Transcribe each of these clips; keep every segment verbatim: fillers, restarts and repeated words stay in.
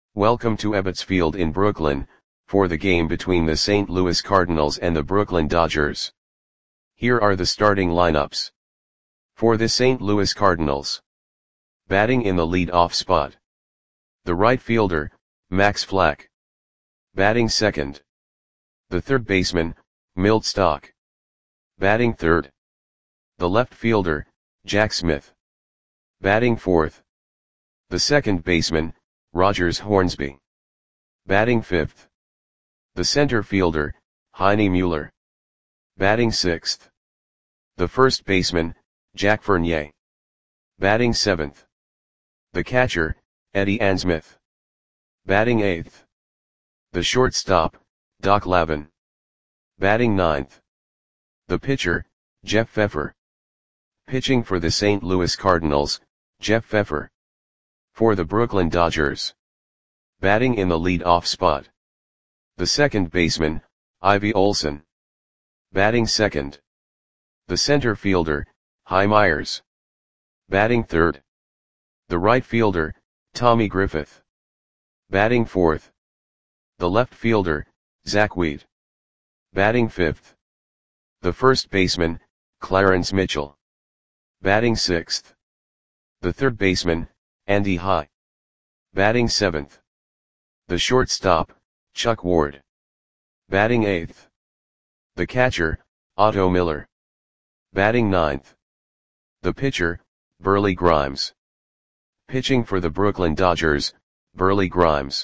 Welcome to Ebbets Field in Brooklyn, for the game between the Saint Louis Cardinals and the Brooklyn Dodgers. Here are the starting lineups. For the Saint Louis Cardinals. Batting in the lead-off spot. The right fielder, Max Flack. Batting second. The third baseman, Milt Stock. Batting third. The left fielder, Jack Smith. Batting fourth. The second baseman, Rogers Hornsby. Batting fifth. The center fielder, Heine Mueller. Batting sixth. The first baseman, Jack Fournier. Batting seventh. The catcher, Eddie Ansmith. Batting eighth. The shortstop, Doc Lavin. Batting ninth. The pitcher, Jeff Pfeffer. Pitching for the Saint Louis Cardinals, Jeff Pfeffer. For the Brooklyn Dodgers. Batting in the lead-off spot. The second baseman, Ivy Olson. Batting second. The center fielder, Hy Myers. Batting third. The right fielder, Tommy Griffith. Batting fourth. The left fielder, Zach Wheat. Batting fifth. The first baseman, Clarence Mitchell. Batting sixth. The third baseman, Andy High. Batting seventh. The shortstop, Chuck Ward. Batting eighth. The catcher, Otto Miller. Batting ninth. The pitcher, Burley Grimes. Pitching for the Brooklyn Dodgers, Burley Grimes.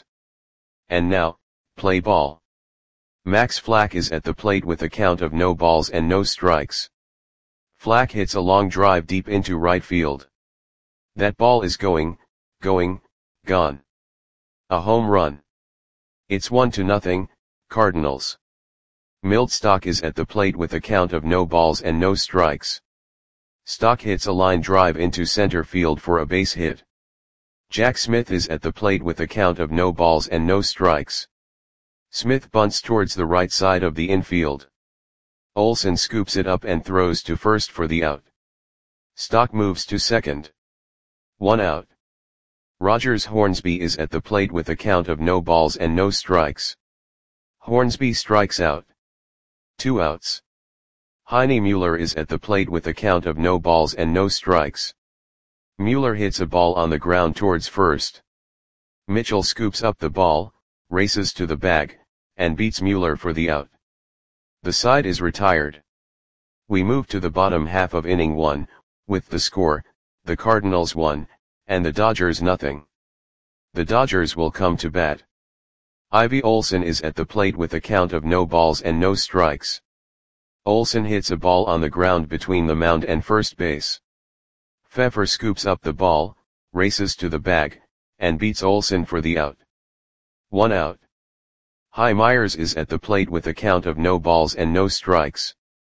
And now, play ball. Max Flack is at the plate with a count of no balls and no strikes. Flack hits a long drive deep into right field. That ball is going, going, gone. A home run. It's one to nothing, Cardinals. Milt Stock is at the plate with a count of no balls and no strikes. Stock hits a line drive into center field for a base hit. Jack Smith is at the plate with a count of no balls and no strikes. Smith bunts towards the right side of the infield. Olson scoops it up and throws to first for the out. Stock moves to second. One out. Rogers Hornsby is at the plate with a count of no balls and no strikes. Hornsby strikes out. Two outs. Heine Mueller is at the plate with a count of no balls and no strikes. Mueller hits a ball on the ground towards first. Mitchell scoops up the ball, races to the bag, and beats Mueller for the out. The side is retired. We move to the bottom half of inning one, with the score, the Cardinals one, and the Dodgers nothing. The Dodgers will come to bat. Ivy Olson is at the plate with a count of no balls and no strikes. Olson hits a ball on the ground between the mound and first base. Pfeffer scoops up the ball, races to the bag, and beats Olson for the out. One out. Hy Myers is at the plate with a count of no balls and no strikes.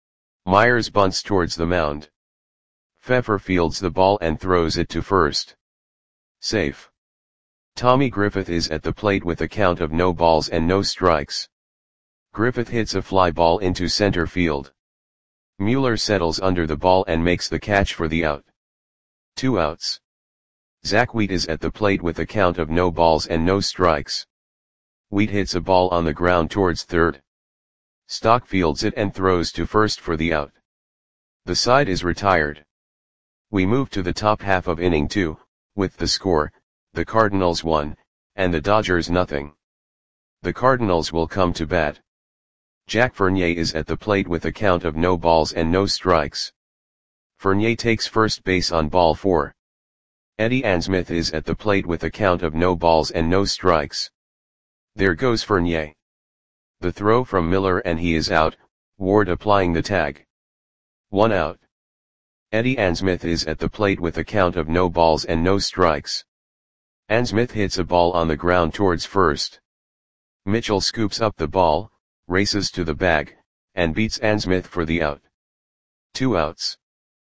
Myers bunts towards the mound. Pfeffer fields the ball and throws it to first. Safe. Tommy Griffith is at the plate with a count of no balls and no strikes. Griffith hits a fly ball into center field. Mueller settles under the ball and makes the catch for the out. Two outs. Zach Wheat is at the plate with a count of no balls and no strikes. Wheat hits a ball on the ground towards third. Stock fields it and throws to first for the out. The side is retired. We move to the top half of inning two, with the score, the Cardinals one, and the Dodgers nothing. The Cardinals will come to bat. Jack Fournier is at the plate with a count of no balls and no strikes. Fournier takes first base on ball four. Eddie Ansmith is at the plate with a count of no balls and no strikes. There goes Fournier. The throw from Miller and he is out, Ward applying the tag. One out. Eddie Ansmith is at the plate with a count of no balls and no strikes. Ansmith hits a ball on the ground towards first. Mitchell scoops up the ball, races to the bag, and beats Ansmith for the out. Two outs.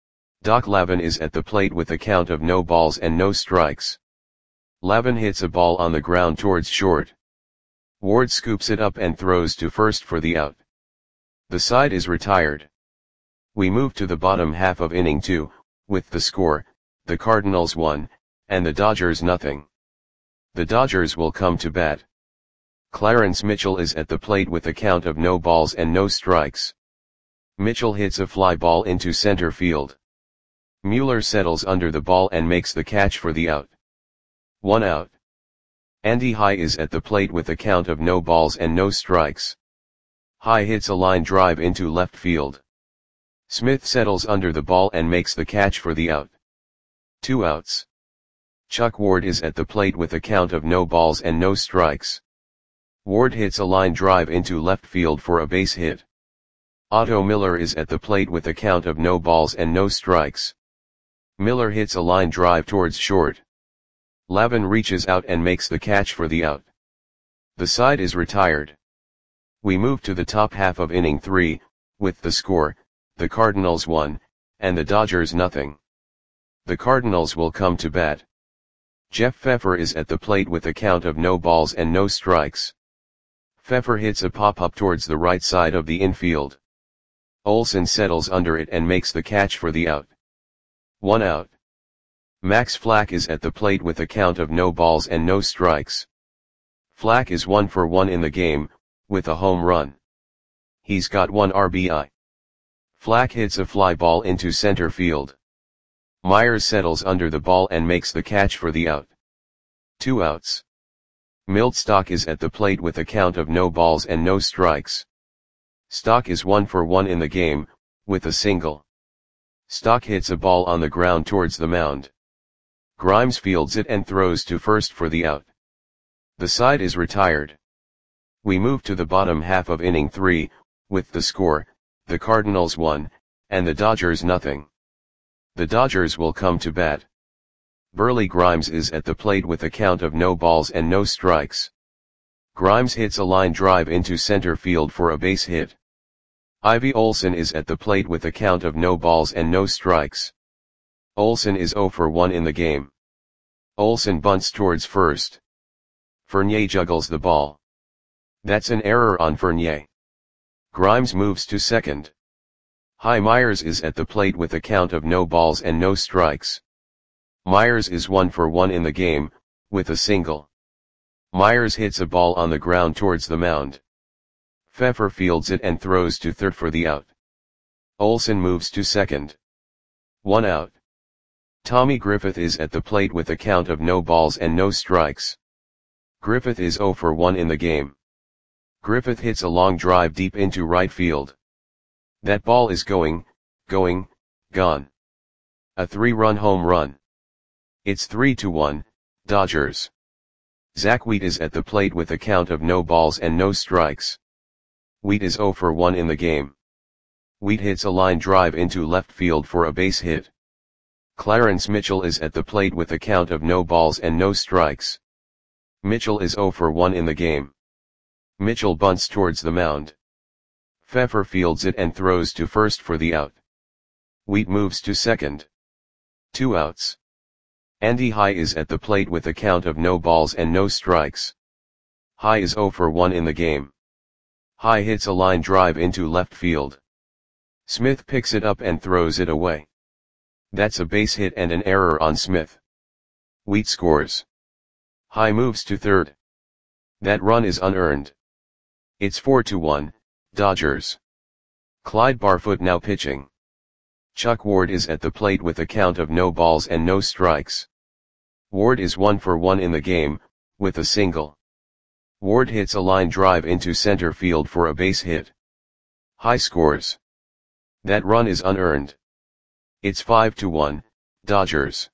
Doc Lavin is at the plate with a count of no balls and no strikes. Lavin hits a ball on the ground towards short. Ward scoops it up and throws to first for the out. The side is retired. We move to the bottom half of inning two, with the score, the Cardinals one, and the Dodgers nothing. The Dodgers will come to bat. Clarence Mitchell is at the plate with a count of no balls and no strikes. Mitchell hits a fly ball into center field. Mueller settles under the ball and makes the catch for the out. One out. Andy High is at the plate with a count of no balls and no strikes. High hits a line drive into left field. Smith settles under the ball and makes the catch for the out. Two outs. Chuck Ward is at the plate with a count of no balls and no strikes. Ward hits a line drive into left field for a base hit. Otto Miller is at the plate with a count of no balls and no strikes. Miller hits a line drive towards short. Lavin reaches out and makes the catch for the out. The side is retired. We move to the top half of inning three, with the score, the Cardinals one, and the Dodgers nothing. The Cardinals will come to bat. Jeff Pfeffer is at the plate with a count of no balls and no strikes. Pfeffer hits a pop-up towards the right side of the infield. Olson settles under it and makes the catch for the out. One out. Max Flack is at the plate with a count of no balls and no strikes. Flack is one for one in the game, with a home run. He's got one R B I. Flack hits a fly ball into center field. Myers settles under the ball and makes the catch for the out. Two outs. Milt Stock is at the plate with a count of no balls and no strikes. Stock is one for one in the game, with a single. Stock hits a ball on the ground towards the mound. Grimes fields it and throws to first for the out. The side is retired. We move to the bottom half of inning three, with the score, the Cardinals one, and the Dodgers nothing. The Dodgers will come to bat. Burley Grimes is at the plate with a count of no balls and no strikes. Grimes hits a line drive into center field for a base hit. Ivy Olson is at the plate with a count of no balls and no strikes. Olson is zero for one in the game. Olson bunts towards first. Fournier juggles the ball. That's an error on Fournier. Grimes moves to second. High Myers is at the plate with a count of no balls and no strikes. Myers is one for one in the game, with a single. Myers hits a ball on the ground towards the mound. Pfeffer fields it and throws to third for the out. Olson moves to second. One out. Tommy Griffith is at the plate with a count of no balls and no strikes. Griffith is zero for one in the game. Griffith hits a long drive deep into right field. That ball is going, going, gone. A three-run home run. It's three to one, Dodgers. Zach Wheat is at the plate with a count of no balls and no strikes. Wheat is zero for one in the game. Wheat hits a line drive into left field for a base hit. Clarence Mitchell is at the plate with a count of no balls and no strikes. Mitchell is zero for one in the game. Mitchell bunts towards the mound. Pfeffer fields it and throws to first for the out. Wheat moves to second. Two outs. Andy High is at the plate with a count of no balls and no strikes. High is zero for one in the game. High hits a line drive into left field. Smith picks it up and throws it away. That's a base hit and an error on Smith. Wheat scores. High moves to third. That run is unearned. It's four to one, Dodgers. Clyde Barfoot now pitching. Chuck Ward is at the plate with a count of no balls and no strikes. Ward is one for one in the game, with a single. Ward hits a line drive into center field for a base hit. High scores. That run is unearned. It's five to one, Dodgers.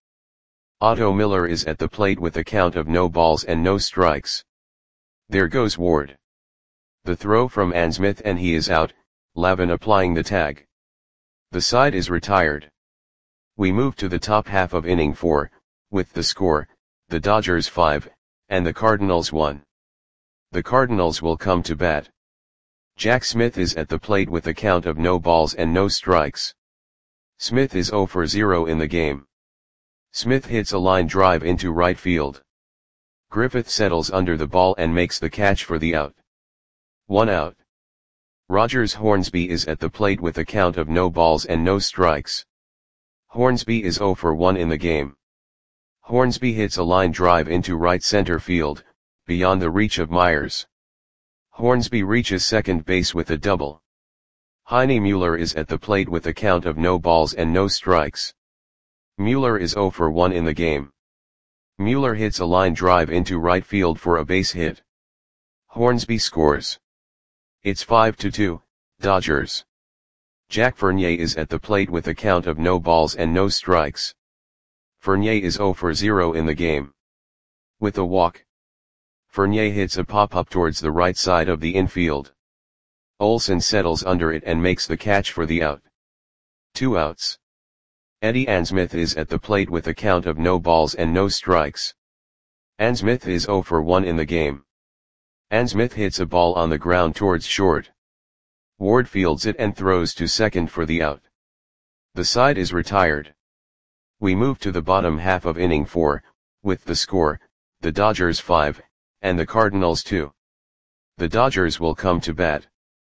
Otto Miller is at the plate with a count of no balls and no strikes. There goes Ward. The throw from Ann Smith and he is out, Lavin applying the tag. The side is retired. We move to the top half of inning four, with the score, the Dodgers five, and the Cardinals one. The Cardinals will come to bat. Jack Smith is at the plate with a count of no balls and no strikes. Smith is zero for zero in the game. Smith hits a line drive into right field. Griffith settles under the ball and makes the catch for the out. One out. Rogers Hornsby is at the plate with a count of no balls and no strikes. Hornsby is zero for one in the game. Hornsby hits a line drive into right center field, beyond the reach of Myers. Hornsby reaches second base with a double. Heine Mueller is at the plate with a count of no balls and no strikes. Mueller is zero for one in the game. Mueller hits a line drive into right field for a base hit. Hornsby scores. It's five to two, Dodgers. Jack Fournier is at the plate with a count of no balls and no strikes. Fournier is zero for zero in the game. With a walk, Fournier hits a pop-up towards the right side of the infield. Olson settles under it and makes the catch for the out. Two outs. Eddie Ansmith is at the plate with a count of no balls and no strikes. Ansmith is zero for one in the game. Ansmith hits a ball on the ground towards short. Ward fields it and throws to second for the out. The side is retired. We move to the bottom half of inning four, with the score, the Dodgers five, and the Cardinals two. The Dodgers will come to bat.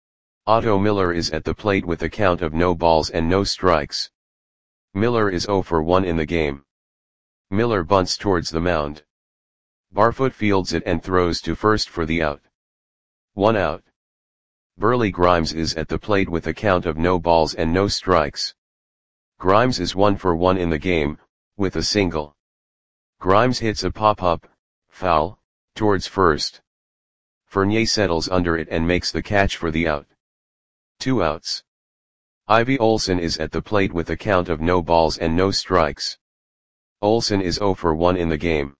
Otto Miller is at the plate with a count of no balls and no strikes. Miller is zero for one in the game. Miller bunts towards the mound. Barfoot fields it and throws to first for the out. One out. Burley Grimes is at the plate with a count of no balls and no strikes. Grimes is one for one in the game, with a single. Grimes hits a pop-up, foul, towards first. Fournier settles under it and makes the catch for the out. Two outs. Ivy Olson is at the plate with a count of no balls and no strikes. Olson is zero for one in the game.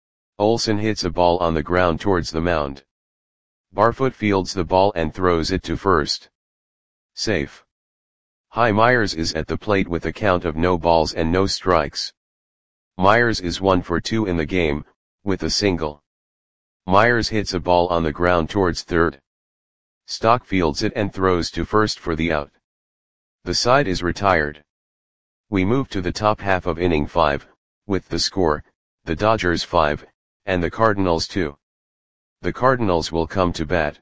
Olson hits a ball on the ground towards the mound. Barfoot fields the ball and throws it to first. Safe. Hy Myers is at the plate with a count of no balls and no strikes. Myers is one for two in the game, with a single. Myers hits a ball on the ground towards third. Stock fields it and throws to first for the out. The side is retired. We move to the top half of inning five, with the score, the Dodgers five, and the Cardinals two. The Cardinals will come to bat.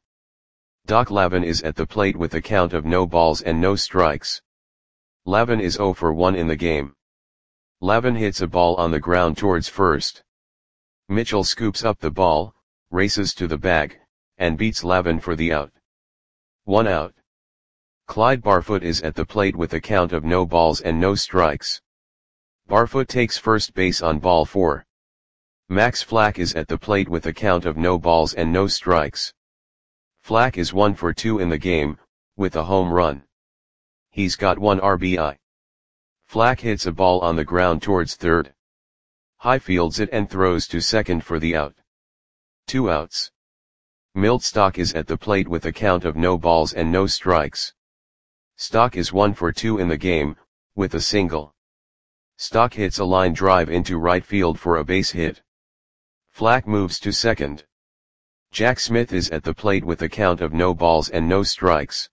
Doc Lavin is at the plate with a count of no balls and no strikes. Lavin is zero for one in the game. Lavin hits a ball on the ground towards first. Mitchell scoops up the ball, races to the bag, and beats Lavin for the out. One out. Clyde Barfoot is at the plate with a count of no balls and no strikes. Barfoot takes first base on ball four. Max Flack is at the plate with a count of no balls and no strikes. Flack is one for two in the game, with a home run. He's got one R B I. Flack hits a ball on the ground towards third. Hy fields it and throws to second for the out. Two outs. Milt Stock is at the plate with a count of no balls and no strikes. Stock is one for two in the game, with a single. Stock hits a line drive into right field for a base hit. Flack moves to second. Jack Smith is at the plate with a count of no balls and no strikes.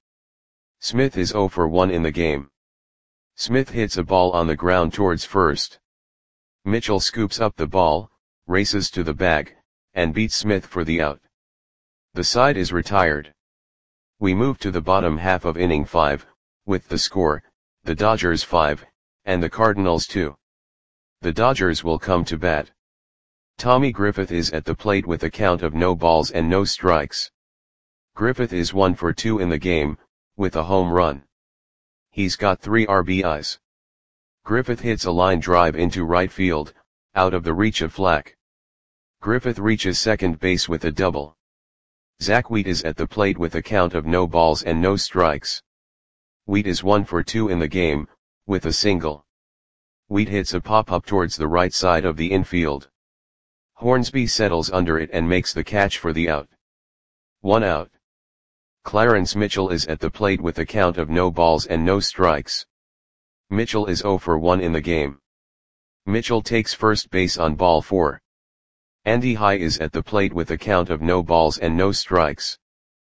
Smith is zero for one in the game. Smith hits a ball on the ground towards first. Mitchell scoops up the ball, races to the bag, and beats Smith for the out. The side is retired. We move to the bottom half of inning five, with the score, the Dodgers five, and the Cardinals two. The Dodgers will come to bat. Tommy Griffith is at the plate with a count of no balls and no strikes. Griffith is one for two in the game, with a home run. He's got three R B Is. Griffith hits a line drive into right field, out of the reach of Flack. Griffith reaches second base with a double. Zach Wheat is at the plate with a count of no balls and no strikes. Wheat is one for two in the game, with a single. Wheat hits a pop-up towards the right side of the infield. Hornsby settles under it and makes the catch for the out. One out. Clarence Mitchell is at the plate with a count of no balls and no strikes. Mitchell is zero for one in the game. Mitchell takes first base on ball four. Andy Hy is at the plate with a count of no balls and no strikes.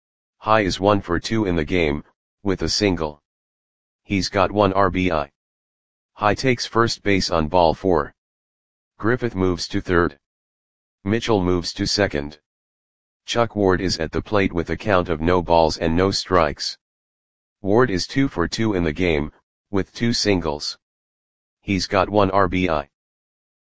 Hy is one for two in the game, with a single. He's got one R B I. Hy takes first base on ball four. Griffith moves to third. Mitchell moves to second. Chuck Ward is at the plate with a count of no balls and no strikes. Ward is two for two in the game, with two singles. He's got one R B I.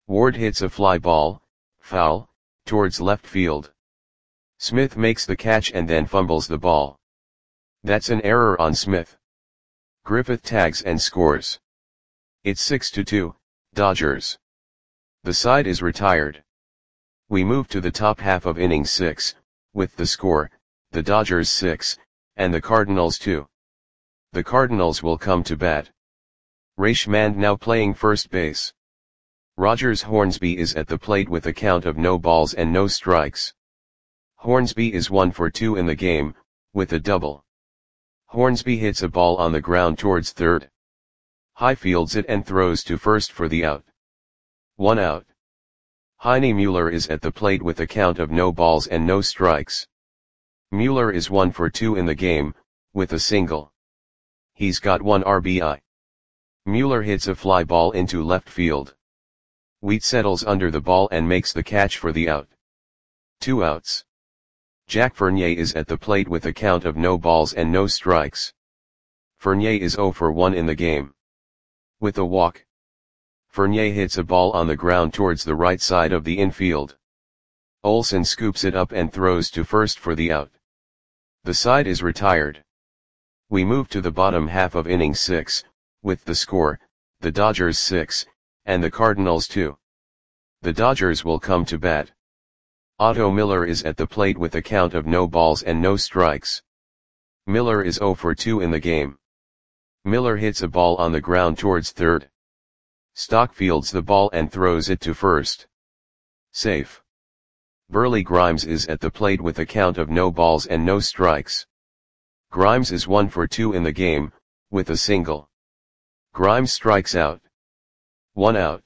Ward hits a fly ball, foul, towards left field. Smith makes the catch and then fumbles the ball. That's an error on Smith. Griffith tags and scores. It's six to two, Dodgers. The side is retired. We move to the top half of inning six, with the score, the Dodgers six, and the Cardinals two. The Cardinals will come to bat. Ray Schmand now playing first base. Rogers Hornsby is at the plate with a count of no balls and no strikes. Hornsby is one for two in the game, with a double. Hornsby hits a ball on the ground towards third. High fields it and throws to first for the out. One out. Heine Mueller is at the plate with a count of no balls and no strikes. Mueller is one for two in the game, with a single. He's got one R B I. Mueller hits a fly ball into left field. Wheat settles under the ball and makes the catch for the out. Two outs. Jack Fournier is at the plate with a count of no balls and no strikes. Fournier is zero for one in the game. With a walk. Fournier hits a ball on the ground towards the right side of the infield. Olsen scoops it up and throws to first for the out. The side is retired. We move to the bottom half of inning six, with the score, the Dodgers six, and the Cardinals two. The Dodgers will come to bat. Otto Miller is at the plate with a count of no balls and no strikes. Miller is zero for two in the game. Miller hits a ball on the ground towards third. Stock fields the ball and throws it to first. Safe. Burley Grimes is at the plate with a count of no balls and no strikes. Grimes is one for two in the game, with a single. Grimes strikes out. One out.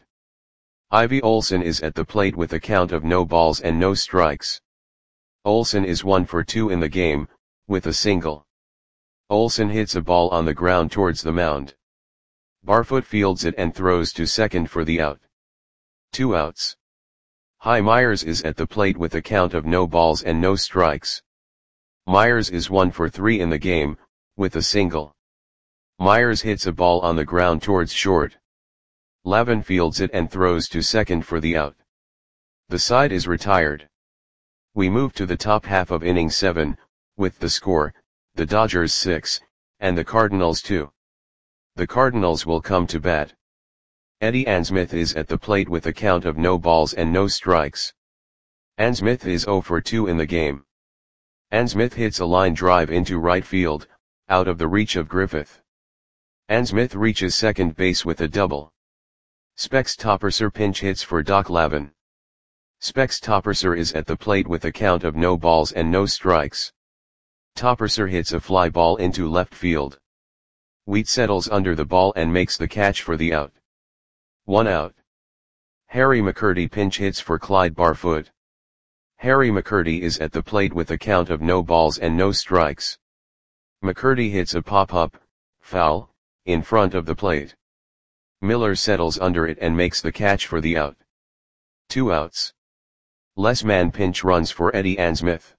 Ivy Olsen is at the plate with a count of no balls and no strikes. Olsen is one for two in the game, with a single. Olsen hits a ball on the ground towards the mound. Barfoot fields it and throws to second for the out. Two outs. Hy Myers is at the plate with a count of no balls and no strikes. Myers is one for three in the game, with a single. Myers hits a ball on the ground towards short. Lavin fields it and throws to second for the out. The side is retired. We move to the top half of inning seven, with the score, the Dodgers six, and the Cardinals two. The Cardinals will come to bat. Eddie Ansmith is at the plate with a count of no balls and no strikes. Ansmith is zero for two in the game. Ansmith hits a line drive into right field, out of the reach of Griffith. Ansmith reaches second base with a double. Specs Topperser pinch hits for Doc Lavin. Specs Topperser is at the plate with a count of no balls and no strikes. Topperser hits a fly ball into left field. Wheat settles under the ball and makes the catch for the out. One out. Harry McCurdy pinch hits for Clyde Barfoot. Harry McCurdy is at the plate with a count of no balls and no strikes. McCurdy hits a pop-up, foul, in front of the plate. Miller settles under it and makes the catch for the out. Two outs. Les Man pinch runs for Eddie Ansmith.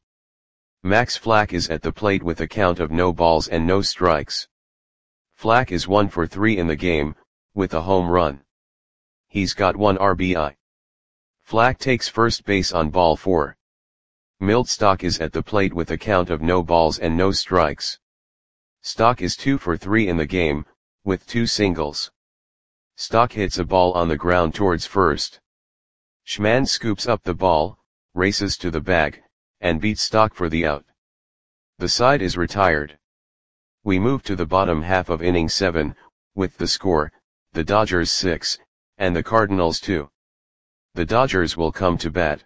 Max Flack is at the plate with a count of no balls and no strikes. Flack is one for three in the game, with a home run. He's got one R B I. Flack takes first base on ball four. Milt Stock is at the plate with a count of no balls and no strikes. Stock is two for three in the game, with two singles. Stock hits a ball on the ground towards first. Schmand scoops up the ball, races to the bag, and beats Stock for the out. The side is retired. We move to the bottom half of inning seven, with the score, the Dodgers six, and the Cardinals two. The Dodgers will come to bat.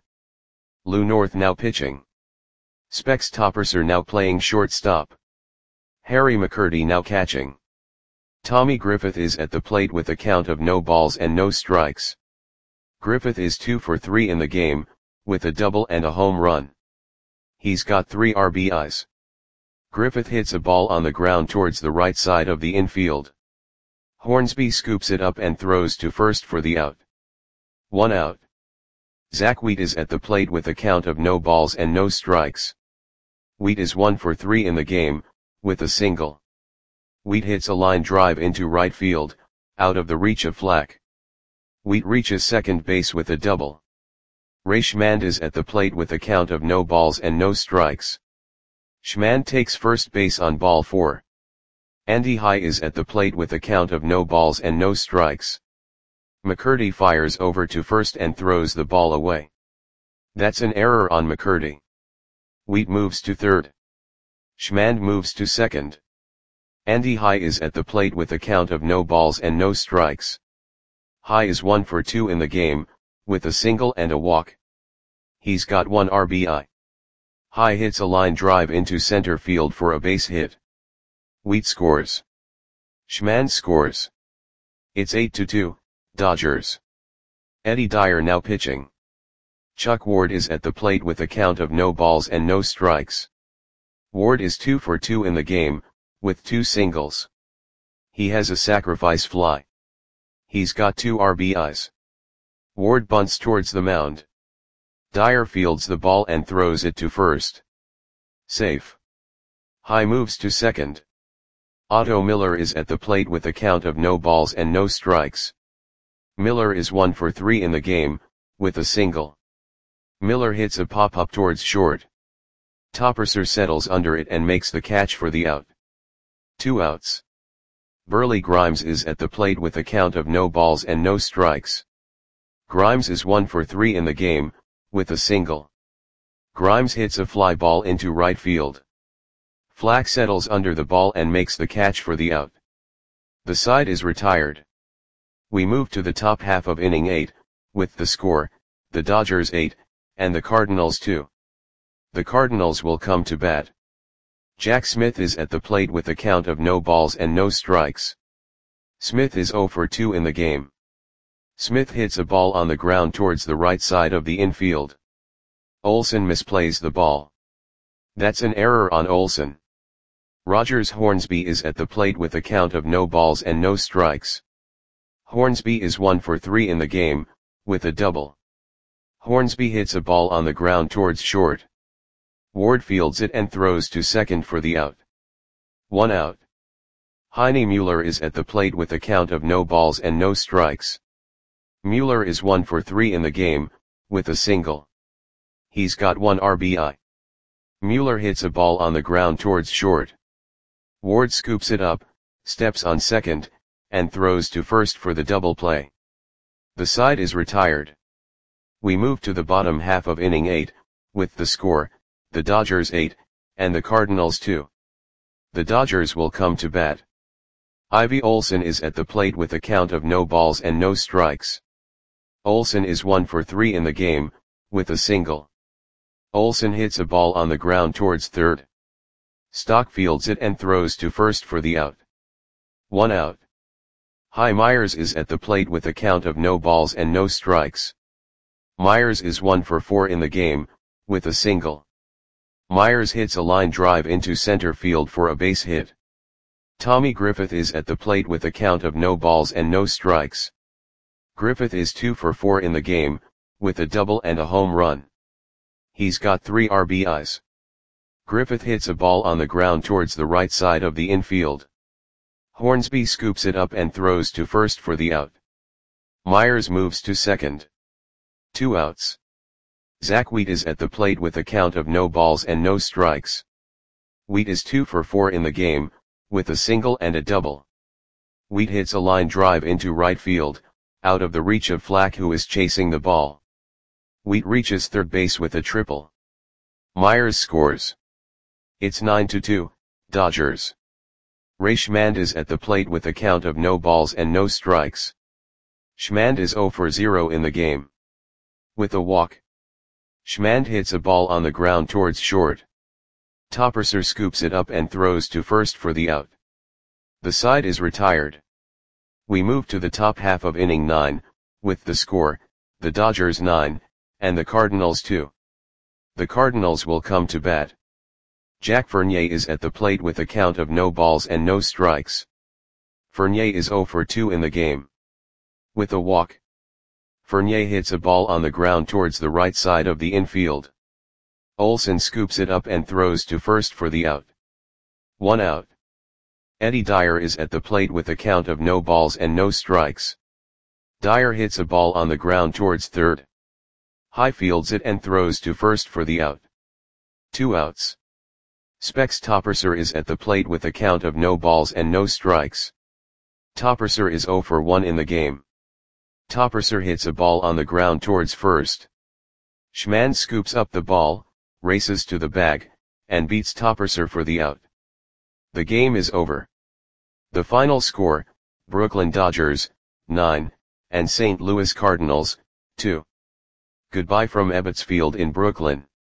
Lou North now pitching. Specs Topperser now playing shortstop. Harry McCurdy now catching. Tommy Griffith is at the plate with a count of no balls and no strikes. Griffith is two for three in the game, with a double and a home run. He's got three R B Is. Griffith hits a ball on the ground towards the right side of the infield. Hornsby scoops it up and throws to first for the out. One out. Zach Wheat is at the plate with a count of no balls and no strikes. Wheat is one for three in the game, with a single. Wheat hits a line drive into right field, out of the reach of Flack. Wheat reaches second base with a double. Ray Schmand is at the plate with a count of no balls and no strikes. Schmand takes first base on ball four. Andy High is at the plate with a count of no balls and no strikes. McCurdy fires over to first and throws the ball away. That's an error on McCurdy. Wheat moves to third. Schmand moves to second. Andy High is at the plate with a count of no balls and no strikes. High is one for two in the game, with a single and a walk. He's got one R B I. High hits a line drive into center field for a base hit. Wheat scores. Schmand scores. It's eight to two, Dodgers. Eddie Dyer now pitching. Chuck Ward is at the plate with a count of no balls and no strikes. Ward is two for two in the game, with two singles. He has a sacrifice fly. He's got two R B Is. Ward bunts towards the mound. Dyer fields the ball and throws it to first. Safe. High moves to second. Otto Miller is at the plate with a count of no balls and no strikes. Miller is one for three in the game, with a single. Miller hits a pop-up towards short. Topperser settles under it and makes the catch for the out. Two outs. Burley Grimes is at the plate with a count of no balls and no strikes. Grimes is one for three in the game, with a single. Grimes hits a fly ball into right field. Flack settles under the ball and makes the catch for the out. The side is retired. We move to the top half of inning eight, with the score, the Dodgers eight, and the Cardinals two. The Cardinals will come to bat. Jack Smith is at the plate with a count of no balls and no strikes. Smith is zero for two in the game. Smith hits a ball on the ground towards the right side of the infield. Olson misplays the ball. That's an error on Olson. Rogers Hornsby is at the plate with a count of no balls and no strikes. Hornsby is one for three in the game, with a double. Hornsby hits a ball on the ground towards short. Ward fields it and throws to second for the out. One out. Heine Mueller is at the plate with a count of no balls and no strikes. Mueller is one for three in the game, with a single. He's got one R B I. Mueller hits a ball on the ground towards short. Ward scoops it up, steps on second, and throws to first for the double play. The side is retired. We move to the bottom half of inning eight, with the score, the Dodgers eight, and the Cardinals two. The Dodgers will come to bat. Ivy Olson is at the plate with a count of no balls and no strikes. Olson is one for three in the game, with a single. Olson hits a ball on the ground towards third. Stock fields it and throws to first for the out. One out. High Myers is at the plate with a count of no balls and no strikes. Myers is one for four in the game, with a single. Myers hits a line drive into center field for a base hit. Tommy Griffith is at the plate with a count of no balls and no strikes. Griffith is two for four in the game, with a double and a home run. He's got three R B Is. Griffith hits a ball on the ground towards the right side of the infield. Hornsby scoops it up and throws to first for the out. Myers moves to second. Two outs. Zach Wheat is at the plate with a count of no balls and no strikes. Wheat is two for four in the game, with a single and a double. Wheat hits a line drive into right field, out of the reach of Flack, who is chasing the ball. Wheat reaches third base with a triple. Myers scores. It's nine to two, Dodgers. Ray Schmand is at the plate with a count of no balls and no strikes. Schmand is zero for zero in the game. With a walk. Schmand hits a ball on the ground towards short. Topperser scoops it up and throws to first for the out. The side is retired. We move to the top half of inning nine, with the score, the Dodgers nine, and the Cardinals two. The Cardinals will come to bat. Jack Fournier is at the plate with a count of no balls and no strikes. Fournier is zero for two in the game. With a walk. Fournier hits a ball on the ground towards the right side of the infield. Olson scoops it up and throws to first for the out. One out. Eddie Dyer is at the plate with a count of no balls and no strikes. Dyer hits a ball on the ground towards third. High fields it and throws to first for the out. Two outs. Specs Topperser is at the plate with a count of no balls and no strikes. Topperser is zero for one in the game. Topperser hits a ball on the ground towards first. Schman scoops up the ball, races to the bag, and beats Topperser for the out. The game is over. The final score, Brooklyn Dodgers, nine, and Saint Louis Cardinals, two. Goodbye from Ebbets Field in Brooklyn.